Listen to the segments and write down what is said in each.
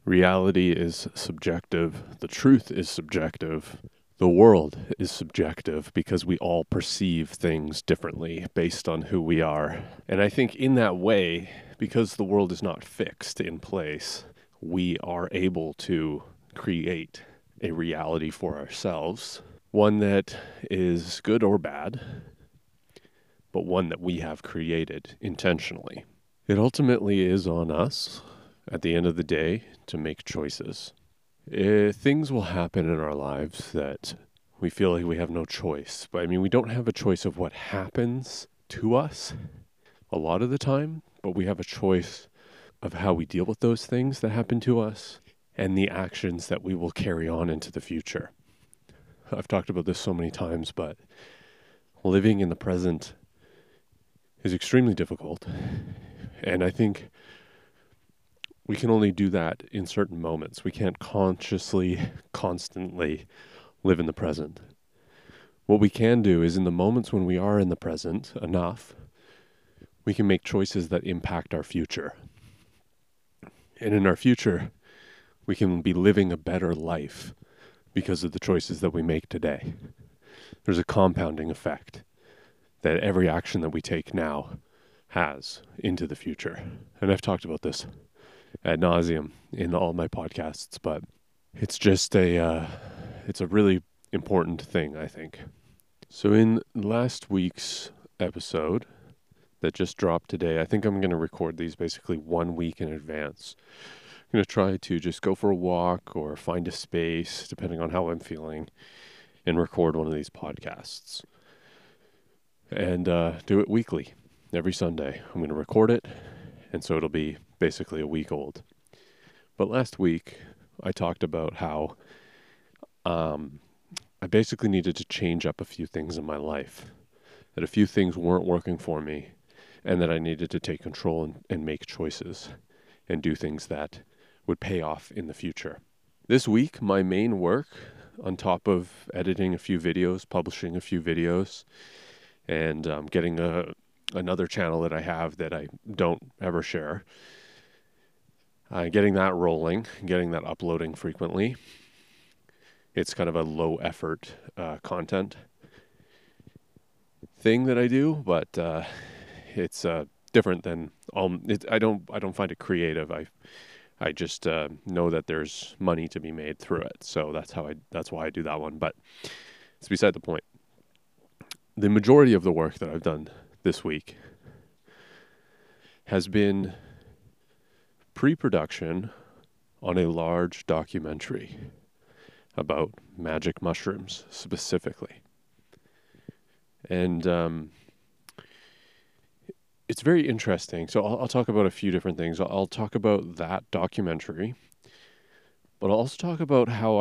Reality is subjective. The truth is subjective. The world is subjective because we all perceive things differently based on who we are. And I think in that way, because the world is not fixed in place, we are able to create a reality for ourselves, one that is good or bad, but one that we have created intentionally. It ultimately is on us at the end of the day to make choices. Things will happen in our lives that we feel like we have no choice. But we don't have a choice of what happens to us a lot of the time, but we have a choice of how we deal with those things that happen to us and the actions that we will carry on into the future. I've talked about this so many times, but living in the present is extremely difficult. And I think we can only do that in certain moments. We can't consciously, constantly live in the present. What we can do is in the moments when we are in the present enough, we can make choices that impact our future. And in our future, we can be living a better life because of the choices that we make today. There's a compounding effect that every action that we take now has into the future. And I've talked about this ad nauseum in all my podcasts, but it's just it's a really important thing, I think. So in last week's episode that just dropped today, I think I'm going to record these basically 1 week in advance. I'm going to try to just go for a walk or find a space, depending on how I'm feeling, and record one of these podcasts. And do it weekly, every Sunday. I'm going to record it, and so it'll be basically a week old. But last week, I talked about how I basically needed to change up a few things in my life, that a few things weren't working for me, and that I needed to take control and make choices and do things that would pay off in the future. This week, my main work, on top of editing a few videos, publishing a few videos, and getting another channel that I have that I don't ever share, getting that rolling, getting that uploading frequently. It's kind of a low effort content thing that I do, but it's different than I don't find it creative. I just know that there's money to be made through it, so that's why I do that one. But it's beside the point. The majority of the work that I've done this week has been pre-production on a large documentary about magic mushrooms specifically. And it's very interesting. So I'll talk about a few different things. I'll talk about that documentary, but I'll also talk about how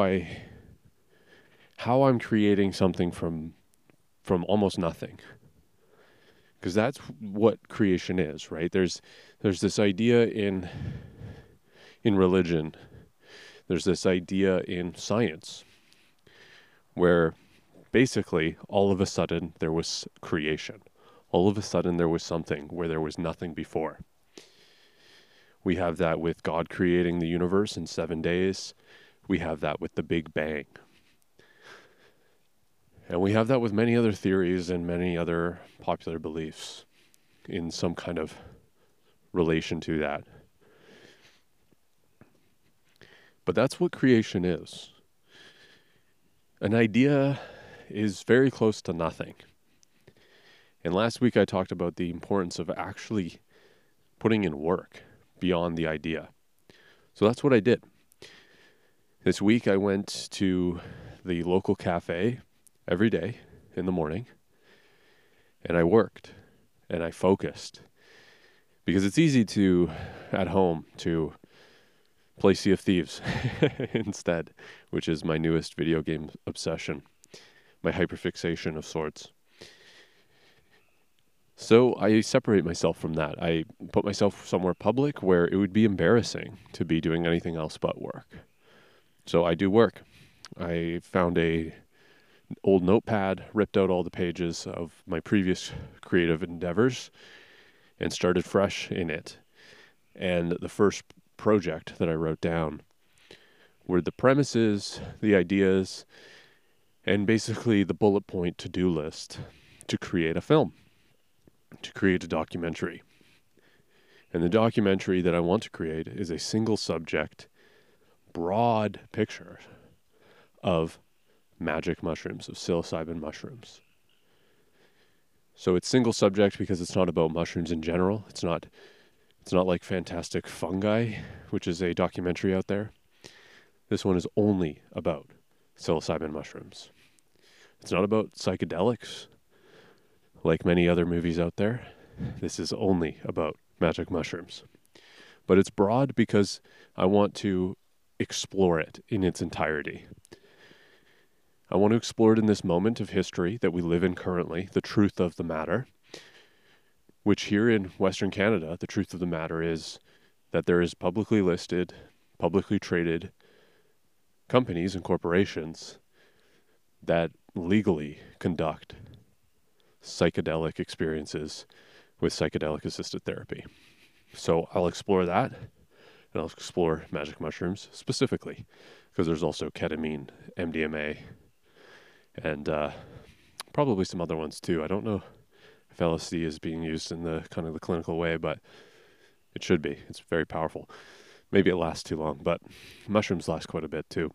I'm creating something from almost nothing. Because that's what creation is, right? There's this idea in religion. There's this idea in science where basically all of a sudden there was creation. All of a sudden there was something where there was nothing before. We have that with God creating the universe in 7 days. We have that with the Big Bang. And we have that with many other theories and many other popular beliefs in some kind of relation to that. But that's what creation is. An idea is very close to nothing. And last week I talked about the importance of actually putting in work beyond the idea. So that's what I did. This week I went to the local cafe every day in the morning, and I worked and I focused, because it's easy to, at home, to play Sea of Thieves instead, which is my newest video game obsession, my hyperfixation of sorts. So I separate myself from that. I put myself somewhere public where it would be embarrassing to be doing anything else but work. So I do work. I found a old notepad, ripped out all the pages of my previous creative endeavors, and started fresh in it. And the first project that I wrote down where the premises, the ideas, and basically the bullet point to-do list to create a film, to create a documentary. And the documentary that I want to create is a single subject, broad picture of magic mushrooms, of psilocybin mushrooms. So it's single subject because it's not about mushrooms in general. It's not like Fantastic Fungi, which is a documentary out there. This one is only about psilocybin mushrooms. It's not about psychedelics, like many other movies out there. This is only about magic mushrooms. But it's broad because I want to explore it in its entirety. I want to explore it in this moment of history that we live in currently, the truth of the matter, which here in Western Canada, the truth of the matter is that there is publicly listed, publicly traded companies and corporations that legally conduct psychedelic experiences with psychedelic-assisted therapy. So I'll explore that, and I'll explore magic mushrooms specifically, because there's also ketamine, MDMA, and probably some other ones too. I don't know if LSD is being used in the kind of the clinical way, but it should be. It's very powerful. Maybe it lasts too long, but mushrooms last quite a bit too.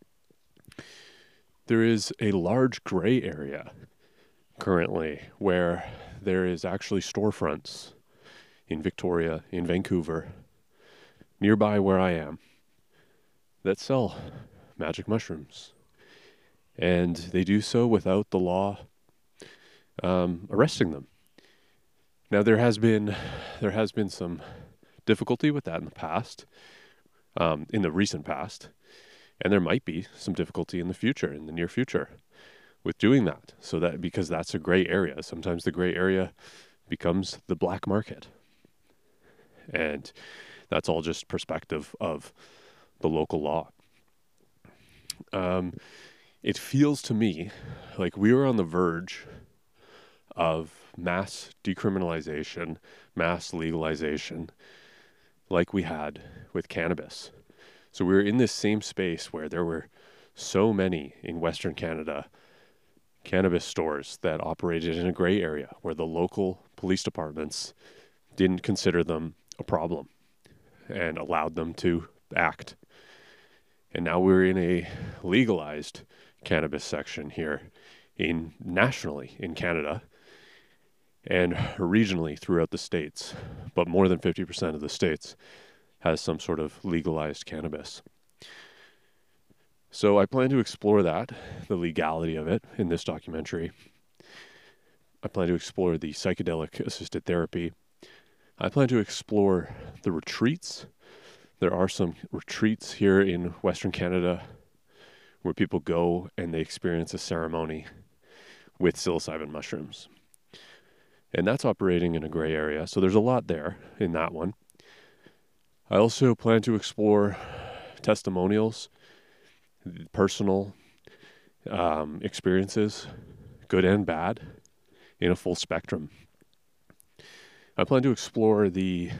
There is a large gray area currently where there is actually storefronts in Victoria, in Vancouver, nearby where I am, that sell magic mushrooms. And they do so without the law arresting them. Now, there has been some difficulty with that in the past, in the recent past, and there might be some difficulty in the future, in the near future, with doing that. So that because that's a gray area. Sometimes the gray area becomes the black market, and that's all just perspective of the local law. It feels to me like we are on the verge of mass decriminalization, mass legalization, like we had with cannabis. So we're in this same space where there were so many in Western Canada cannabis stores that operated in a gray area where the local police departments didn't consider them a problem and allowed them to act. And now we're in a legalized cannabis section here nationally in Canada and regionally throughout the states. But more than 50% of the states has some sort of legalized cannabis. So I plan to explore that, the legality of it, in this documentary. I plan to explore the psychedelic-assisted therapy. I plan to explore the retreats. There are some retreats here in Western Canada where people go and they experience a ceremony with psilocybin mushrooms. And that's operating in a gray area, so there's a lot there in that one. I also plan to explore testimonials, personal experiences, good and bad, in a full spectrum. I plan to explore the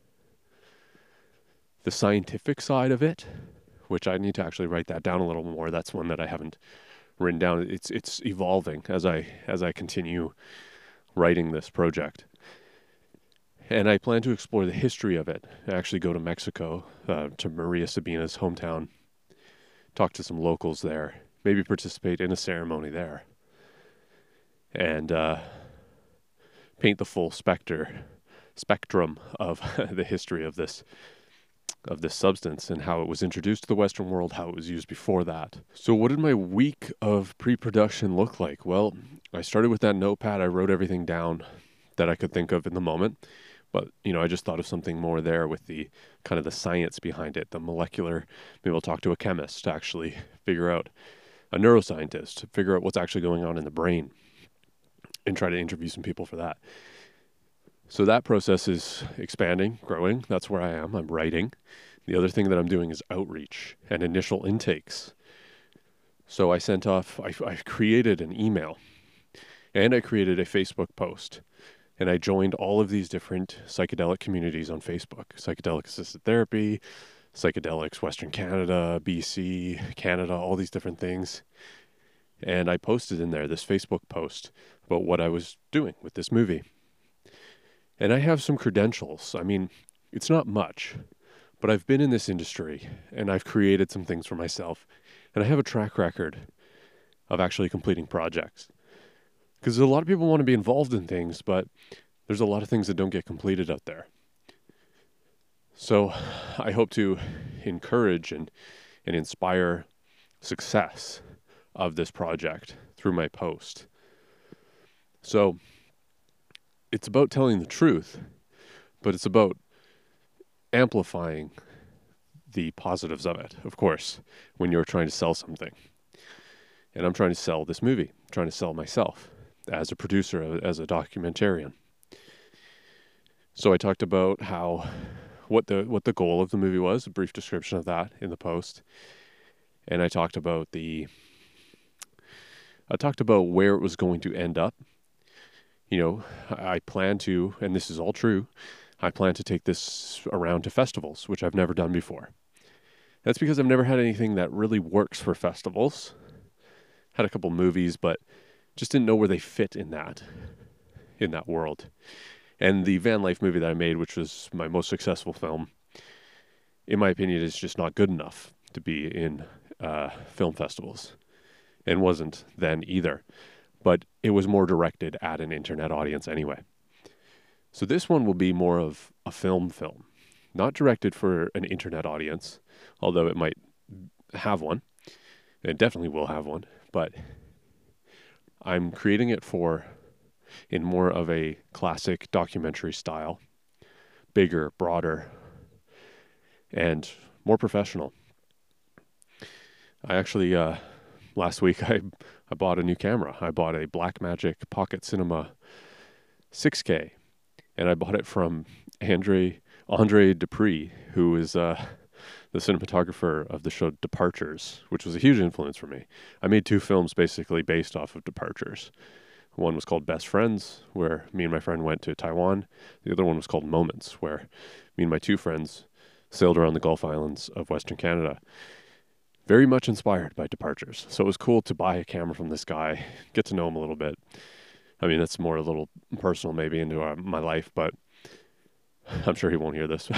scientific side of it, which I need to actually write that down a little more. That's one that I haven't written down. It's evolving as I continue writing this project. And I plan to explore the history of it. I actually go to Mexico, to Maria Sabina's hometown, talk to some locals there, maybe participate in a ceremony there, and paint the full spectrum of the history of this substance and how it was introduced to the Western world, how it was used before that. So what did my week of pre-production look like? Well, I started with that notepad. I wrote everything down that I could think of in the moment. But, I just thought of something more there with the kind of the science behind it, the molecular. Maybe I'll talk to a chemist to actually figure out, a neuroscientist, to figure out what's actually going on in the brain and try to interview some people for that. So that process is expanding, growing. That's where I am. I'm writing. The other thing that I'm doing is outreach and initial intakes. So I created an email and I created a Facebook post. And I joined all of these different psychedelic communities on Facebook. Psychedelic assisted therapy, psychedelics, Western Canada, BC, Canada, all these different things. And I posted in there this Facebook post about what I was doing with this movie. And I have some credentials. I mean, it's not much, but I've been in this industry and I've created some things for myself. And I have a track record of actually completing projects. Because a lot of people want to be involved in things, but there's a lot of things that don't get completed out there. So I hope to encourage and inspire success of this project through my post. So it's about telling the truth, but it's about amplifying the positives of it, of course, when you're trying to sell something. And I'm trying to sell this movie, I'm trying to sell myself as a producer, as a documentarian. So I talked about what the goal of the movie was, a brief description of that in the post. And I talked about where it was going to end up. You know, I plan to, and this is all true, I plan to take this around to festivals, which I've never done before. That's because I've never had anything that really works for festivals. Had a couple movies, but just didn't know where they fit in that world. And the van life movie that I made, which was my most successful film, in my opinion, is just not good enough to be in film festivals, and wasn't then either. But it was more directed at an internet audience anyway. So this one will be more of a film, not directed for an internet audience, although it might have one. It definitely will have one, but I'm creating it in more of a classic documentary style, bigger, broader, and more professional. I actually, last week, I bought a new camera. I bought a Blackmagic Pocket Cinema 6K, and I bought it from Andre Dupree, who is the cinematographer of the show Departures, which was a huge influence for me. I made 2 films basically based off of Departures. One was called Best Friends, where me and my friend went to Taiwan. The other one was called Moments, where me and my 2 friends sailed around the Gulf Islands of Western Canada. Very much inspired by Departures. So it was cool to buy a camera from this guy, get to know him a little bit. I mean, that's more a little personal maybe into my life, but I'm sure he won't hear this.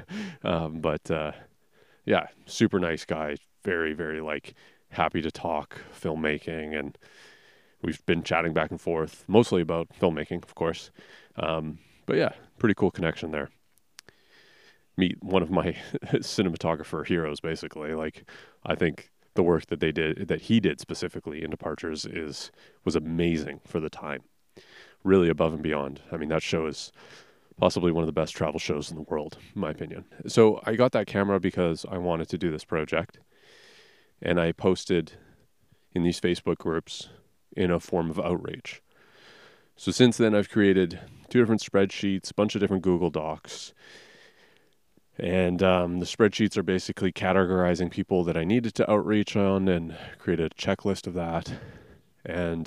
Yeah, super nice guy. Very, very happy to talk filmmaking, and we've been chatting back and forth, mostly about filmmaking, of course. But yeah, pretty cool connection there. Meet one of my cinematographer heroes, basically. I think the work that he did specifically in Departures was amazing for the time. Really above and beyond. I mean, that show is possibly one of the best travel shows in the world, in my opinion. So I got that camera because I wanted to do this project. And I posted in these Facebook groups in a form of outreach. So since then, I've created 2 different spreadsheets, a bunch of different Google Docs. And the spreadsheets are basically categorizing people that I needed to outreach on and create a checklist of that. And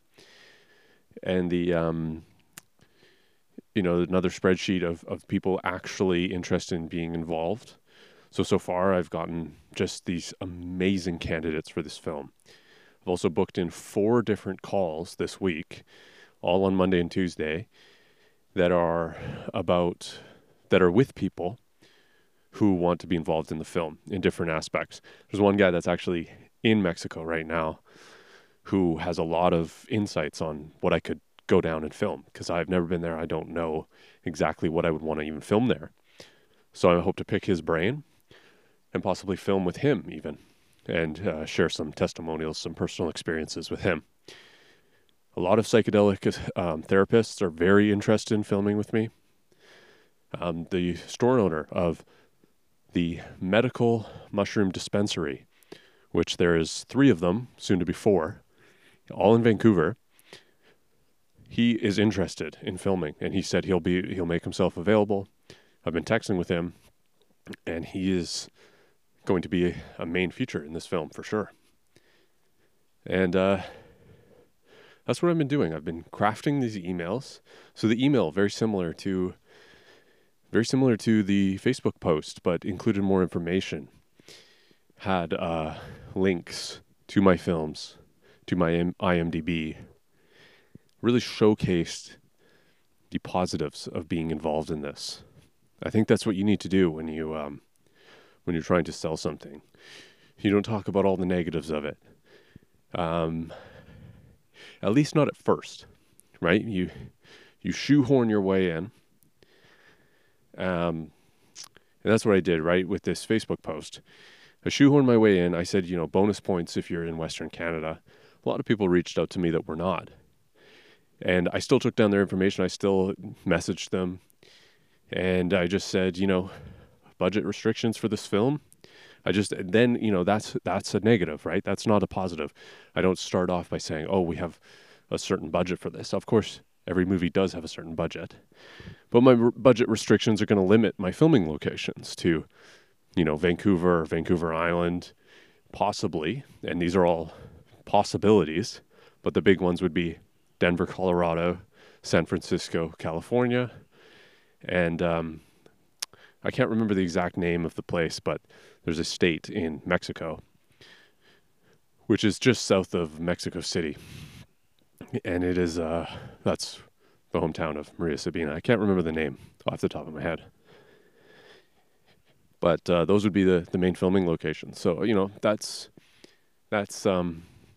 another spreadsheet of people actually interested in being involved. So far I've gotten just these amazing candidates for this film. I've also booked in 4 different calls this week, all on Monday and Tuesday, that are with people who want to be involved in the film in different aspects. There's one guy that's actually in Mexico right now who has a lot of insights on what I could go down and film, because I've never been there. I don't know exactly what I would want to even film there. So I hope to pick his brain and possibly film with him even, and share some testimonials, some personal experiences with him. A lot of psychedelic therapists are very interested in filming with me. The store owner of the Medical Mushroom Dispensary, which there is 3 of them, soon to be 4, all in Vancouver. He is interested in filming, and he said he'll make himself available. I've been texting with him, and he is going to be a main feature in this film for sure. And that's what I've been doing. I've been crafting these emails. So the email, very similar to very similar to the Facebook post, but included more information. Had links to my films, to my IMDb, really showcased the positives of being involved in this. I think that's what you need to do when you're trying to sell something. You don't talk about all the negatives of it. At least not at first, right? You shoehorn your way in. And that's what I did, right, with this Facebook post. I shoehorned my way in. I said, bonus points if you're in Western Canada. A lot of people reached out to me that were not. And I still took down their information. I still messaged them. And I just said, budget restrictions for this film. That's a negative, right? That's not a positive. I don't start off by saying, oh, we have a certain budget for this. Of course, every movie does have a certain budget. But my budget restrictions are going to limit my filming locations to, Vancouver, Vancouver Island, possibly. And these are all possibilities. But the big ones would be Denver, Colorado, San Francisco, California, and I can't remember the exact name of the place, but there's a state in Mexico, which is just south of Mexico City. And it is, that's the hometown of Maria Sabina. I can't remember the name off the top of my head. But those would be the main filming locations. So, that's the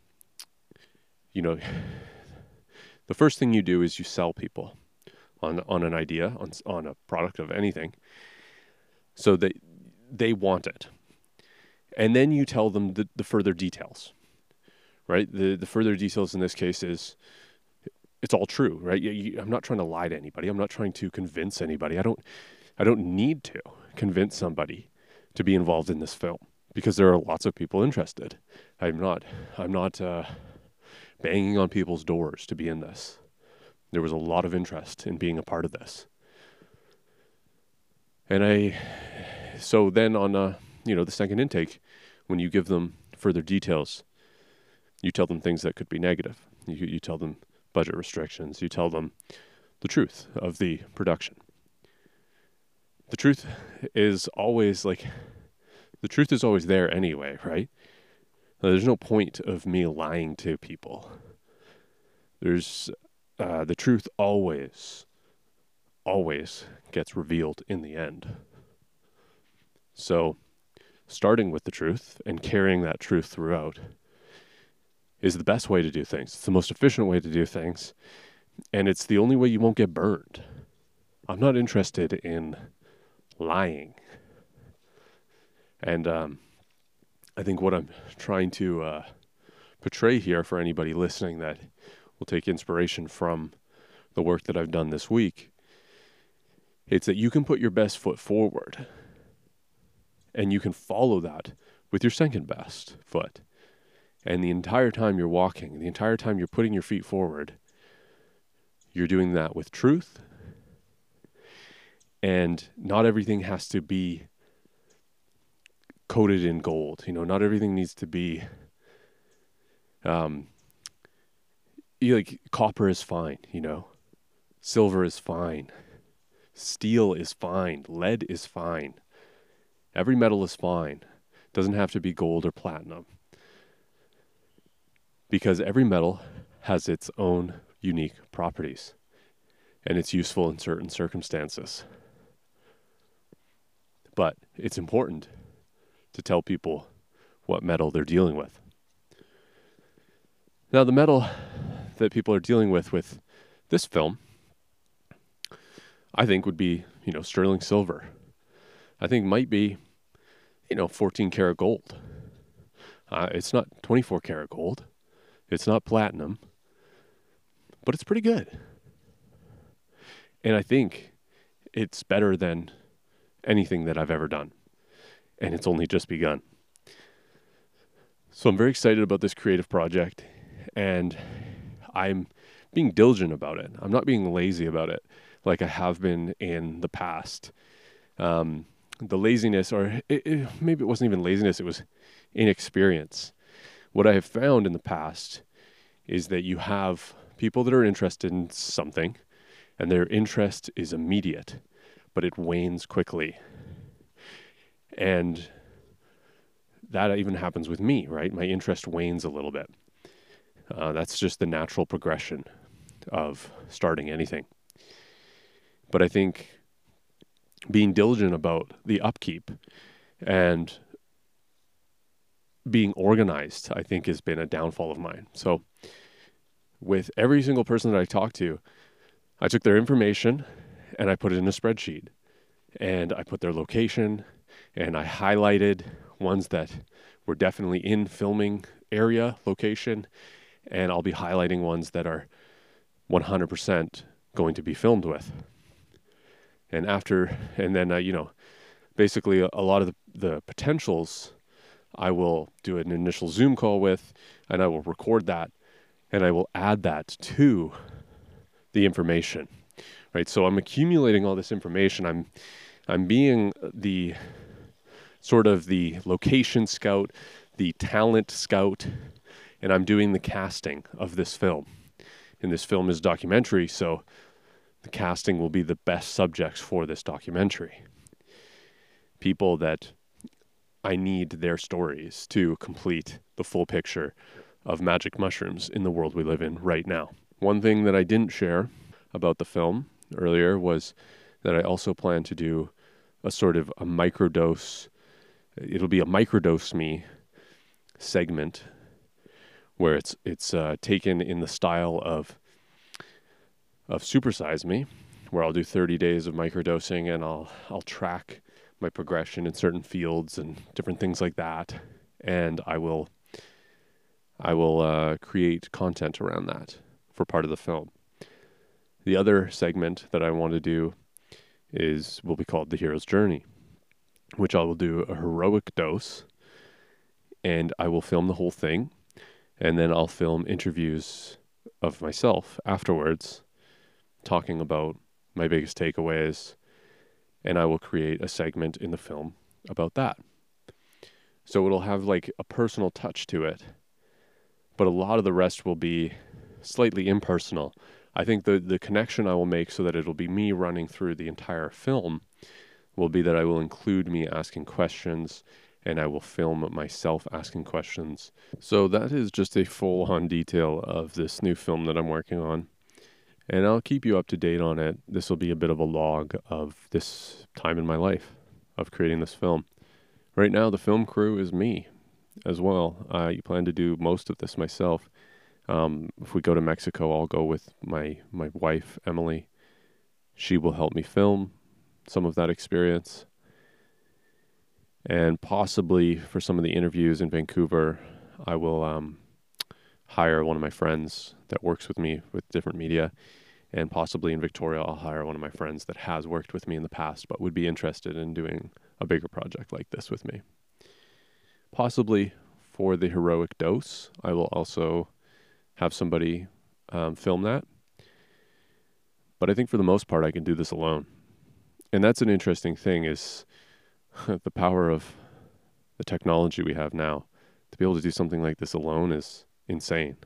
first thing you do is you sell people on an idea, on a product of anything, so that they want it. And then you tell them the further details, right? The further details in this case is it's all true, right? I'm not trying to lie to anybody. I'm not trying to convince anybody. I don't need to convince somebody to be involved in this film because there are lots of people interested. I'm not banging on people's doors to be in this. There was a lot of interest in being a part of this. And so then on, the second intake, when you give them further details, you tell them things that could be negative. You tell them budget restrictions. You tell them the truth of the production. The truth is always there anyway, right? There's no point of me lying to people. There's the truth always gets revealed in the end. So starting with the truth and carrying that truth throughout is the best way to do things. It's the most efficient way to do things. And it's the only way you won't get burned. I'm not interested in lying. And I think what I'm trying to portray here for anybody listening that will take inspiration from the work that I've done this week, it's that you can put your best foot forward and you can follow that with your second best foot. And the entire time you're walking, the entire time you're putting your feet forward, you're doing that with truth. And not everything has to be coated in gold. Not everything needs to be like copper is fine, silver is fine, steel is fine, lead is fine. Every metal is fine. Doesn't have to be gold or platinum. Because every metal has its own unique properties, and it's useful in certain circumstances. But it's important to tell people what metal they're dealing with. Now, the metal that people are dealing with this film, I think would be, sterling silver. I think might be, 14 karat gold. It's not 24 karat gold. It's not platinum, but it's pretty good. And I think it's better than anything that I've ever done. And it's only just begun. So I'm very excited about this creative project, and I'm being diligent about it. I'm not being lazy about it like I have been in the past. The laziness, or maybe it wasn't even laziness, it was inexperience. What I have found in the past is that you have people that are interested in something, and their interest is immediate, but it wanes quickly. And that even happens with me, right? My interest wanes a little bit. That's just the natural progression of starting anything. But I think being diligent about the upkeep and being organized, I think, has been a downfall of mine. So with every single person that I talked to, I took their information and I put it in a spreadsheet. And I put their location and I highlighted ones that were definitely in filming area location. And I'll be highlighting ones that are 100% going to be filmed with. And then, basically a lot of the potentials I will do an initial Zoom call with, and I will record that, and I will add that to the information, right? So I'm accumulating all this information. I'm being the sort of the location scout, the talent scout, and I'm doing the casting of this film. And this film is documentary, so the casting will be the best subjects for this documentary. People that I need their stories to complete the full picture of magic mushrooms in the world we live in right now. One thing that I didn't share about the film earlier was that I also plan to do a sort of a microdose. It'll be a microdose me segment where it's taken in the style of Supersize Me, where I'll do 30 days of microdosing and I'll track my progression in certain fields and different things like that, and I will create content around that for part of the film. The other segment that I want to do will be called The Hero's Journey, which I will do a heroic dose, and I will film the whole thing, and then I'll film interviews of myself afterwards, talking about my biggest takeaways, and I will create a segment in the film about that. So it'll have like a personal touch to it, but a lot of the rest will be slightly impersonal. I think the connection I will make so that it'll be me running through the entire film will be that I will include me asking questions, and I will film myself asking questions. So that is just a full-on detail of this new film that I'm working on. And I'll keep you up to date on it. This will be a bit of a log of this time in my life of creating this film. Right now, the film crew is me as well. I plan to do most of this myself. If we go to Mexico, I'll go with my wife, Emily. She will help me film some of that experience. And possibly for some of the interviews in Vancouver, I will hire one of my friends that works with me with different media. And possibly in Victoria, I'll hire one of my friends that has worked with me in the past, but would be interested in doing a bigger project like this with me. Possibly for the heroic dose, I will also have somebody film that. But I think for the most part, I can do this alone. And that's an interesting thing, is the power of the technology we have now. To be able to do something like this alone is insane.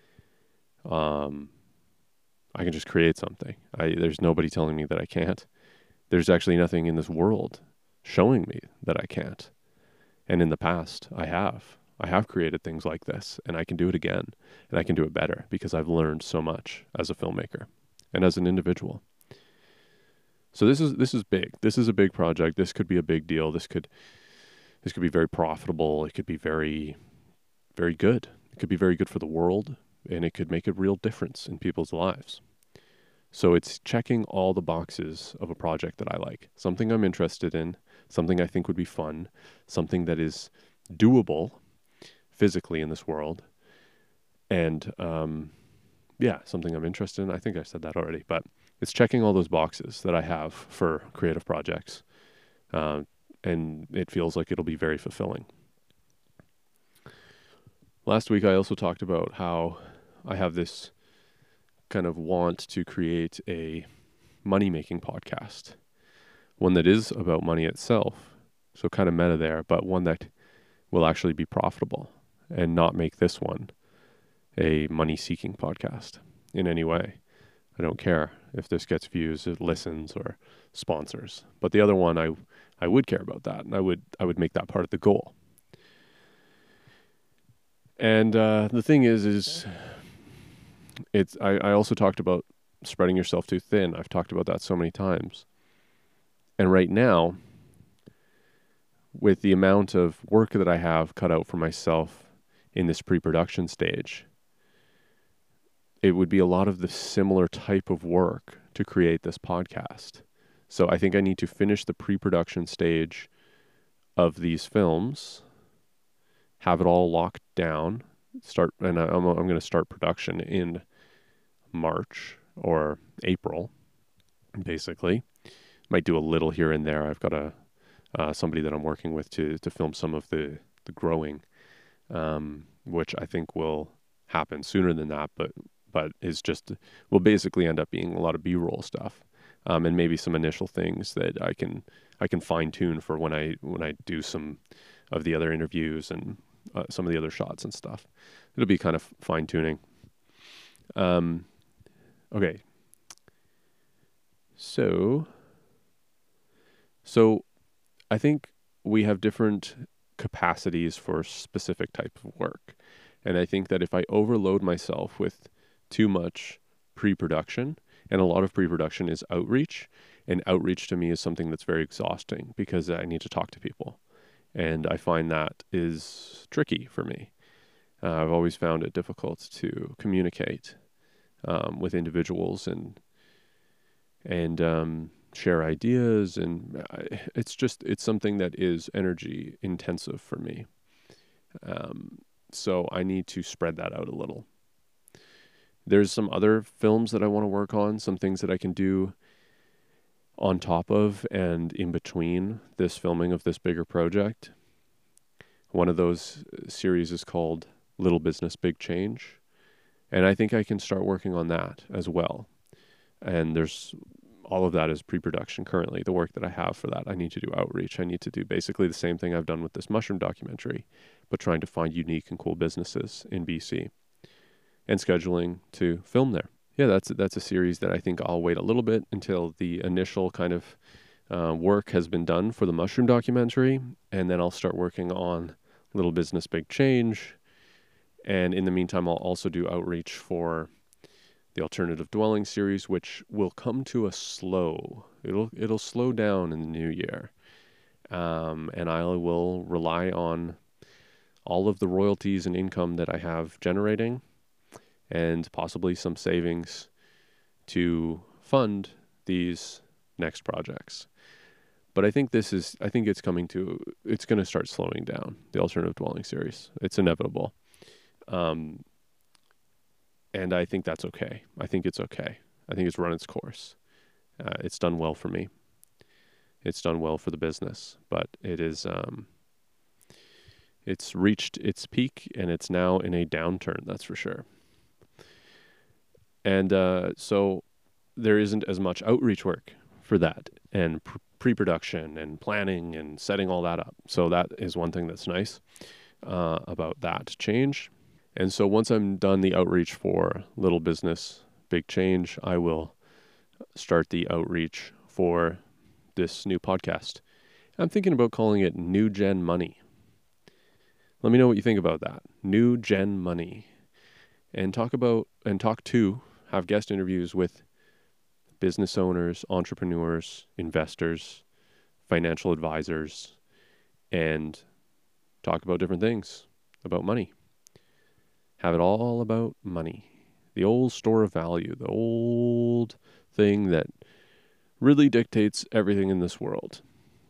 I can just create something. There's nobody telling me that I can't. There's actually nothing in this world showing me that I can't. And in the past, I have created things like this, and I can do it again, and I can do it better because I've learned so much as a filmmaker and as an individual. So this is big. This is a big project. This could be a big deal. This could be very profitable. It could be very, very good. It could be very good for the world, and it could make a real difference in people's lives. So it's checking all the boxes of a project that I like. Something I'm interested in, something I think would be fun, something that is doable physically in this world, and something I'm interested in. I think I said that already, but it's checking all those boxes that I have for creative projects, and it feels like it'll be very fulfilling. Last week, I also talked about how I have this kind of want to create a money-making podcast, one that is about money itself, so kind of meta there, but one that will actually be profitable and not make this one a money-seeking podcast in any way. I don't care. if this gets views, it listens, or sponsors. But the other one, I would care about that, and I would make that part of the goal. And the thing is I also talked about spreading yourself too thin. I've talked about that so many times. And right now, with the amount of work that I have cut out for myself in this pre-production stage, it would be a lot of the similar type of work to create this podcast. So I think I need to finish the pre-production stage of these films, have it all locked down, and I'm going to start production in March or April, basically. Might do a little here and there. I've got somebody that I'm working with to film some of the growing, which I think will happen sooner than that, but will basically end up being a lot of B-roll stuff, and maybe some initial things that I can fine tune for when I do some of the other interviews and some of the other shots and stuff. It'll be kind of fine tuning. Okay. So I think we have different capacities for specific type of work. And I think that if I overload myself with too much pre-production, and a lot of pre-production is outreach, and outreach to me is something that's very exhausting because I need to talk to people. And I find that is tricky for me. I've always found it difficult to communicate with individuals and share ideas, and it's something that is energy intensive for me. So I need to spread that out a little. There's some other films that I want to work on, some things that I can do on top of and in between this filming of this bigger project. One of those series is called Little Business, Big Change. And I think I can start working on that as well. And there's all of that is pre-production currently. The work that I have for that, I need to do outreach. I need to do basically the same thing I've done with this mushroom documentary, but trying to find unique and cool businesses in BC and scheduling to film there. Yeah, that's a series that I think I'll wait a little bit until the initial kind of work has been done for the mushroom documentary, and then I'll start working on Little Business, Big Change. And in the meantime, I'll also do outreach for the Alternative Dwelling series, which will come to a slow. It'll slow down in the new year, and I will rely on all of the royalties and income that I have generating, and possibly some savings to fund these next projects. But I think it's going to start slowing down, the Alternative Dwelling series. It's inevitable. And I think that's okay. I think it's okay. I think it's run its course. It's done well for me. It's done well for the business, but it's reached its peak and it's now in a downturn, that's for sure. And so there isn't as much outreach work for that and pre-production and planning and setting all that up. So that is one thing that's nice about that change. And so once I'm done the outreach for Little Business, Big Change, I will start the outreach for this new podcast. I'm thinking about calling it New Gen Money. Let me know what you think about that. New Gen Money. And have guest interviews with business owners, entrepreneurs, investors, financial advisors, and talk about different things about money. Have it all about money. The old store of value, the old thing that really dictates everything in this world.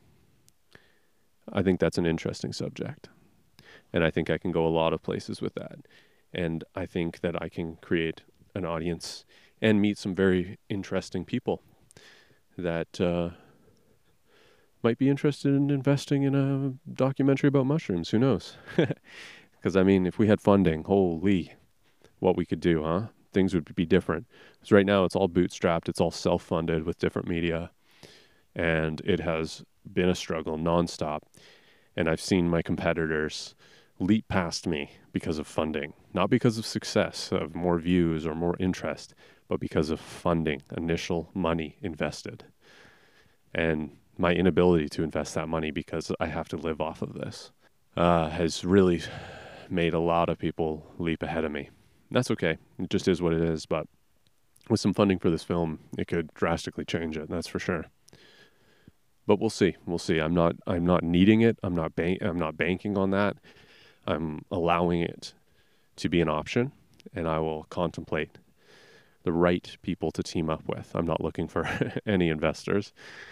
I think that's an interesting subject. And I think I can go a lot of places with that. And I think that I can create an audience and meet some very interesting people that might be interested in investing in a documentary about mushrooms. Who knows? Because, I mean, if we had funding, holy, what we could do, huh? Things would be different. Because right now it's all bootstrapped. It's all self-funded with different media. And it has been a struggle nonstop. And I've seen my competitors leap past me because of funding. Not because of success, of more views or more interest, but because of funding, initial money invested. And my inability to invest that money because I have to live off of this has really made a lot of people leap ahead of me. That's okay. It just is what it is. But with some funding for this film, it could drastically change it. That's for sure. But we'll see. We'll see. I'm not needing it. I'm not banking on that. I'm allowing it to be an option, and I will contemplate the right people to team up with. I'm not looking for any investors.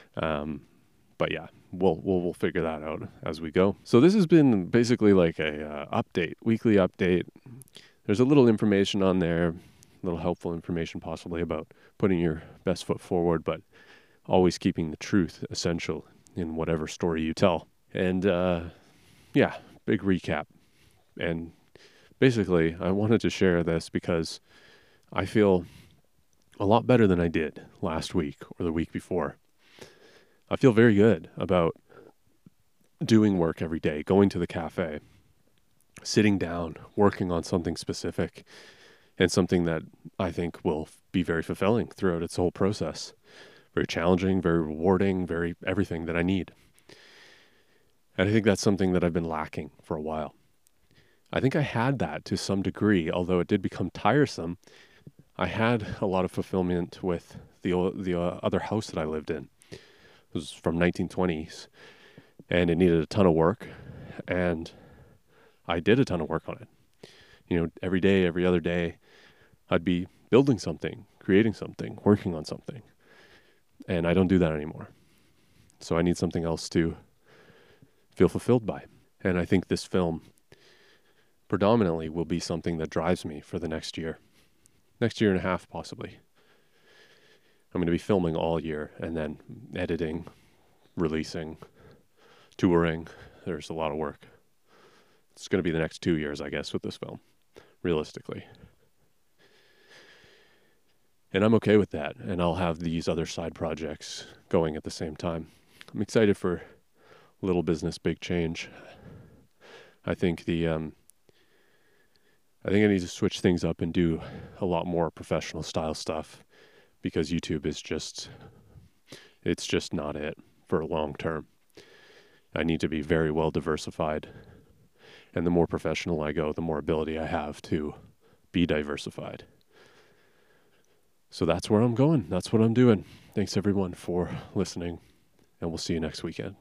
But yeah, we'll figure that out as we go. So this has been basically like a weekly update. There's a little information on there, a little helpful information possibly about putting your best foot forward, but always keeping the truth essential in whatever story you tell. And yeah, big recap. And basically, I wanted to share this because I feel a lot better than I did last week or the week before. I feel very good about doing work every day, going to the cafe, sitting down, working on something specific, and something that I think will be very fulfilling throughout its whole process. Very challenging, very rewarding, very everything that I need. And I think that's something that I've been lacking for a while. I think I had that to some degree, although it did become tiresome. I had a lot of fulfillment with the other house that I lived in. It was from 1920s, and it needed a ton of work, and I did a ton of work on it. You know, every day, every other day, I'd be building something, creating something, working on something, and I don't do that anymore. So I need something else to feel fulfilled by, and I think this film predominantly will be something that drives me for the next year and a half, possibly. I'm going to be filming all year and then editing, releasing, touring. There's a lot of work. It's going to be the next 2 years, I guess, with this film, realistically. And I'm okay with that. And I'll have these other side projects going at the same time. I'm excited for Little Business, Big Change. I think I need to switch things up and do a lot more professional style stuff because YouTube is it's just not it for long term. I need to be very well diversified. And the more professional I go, the more ability I have to be diversified. So that's where I'm going. That's what I'm doing. Thanks everyone for listening, and we'll see you next weekend.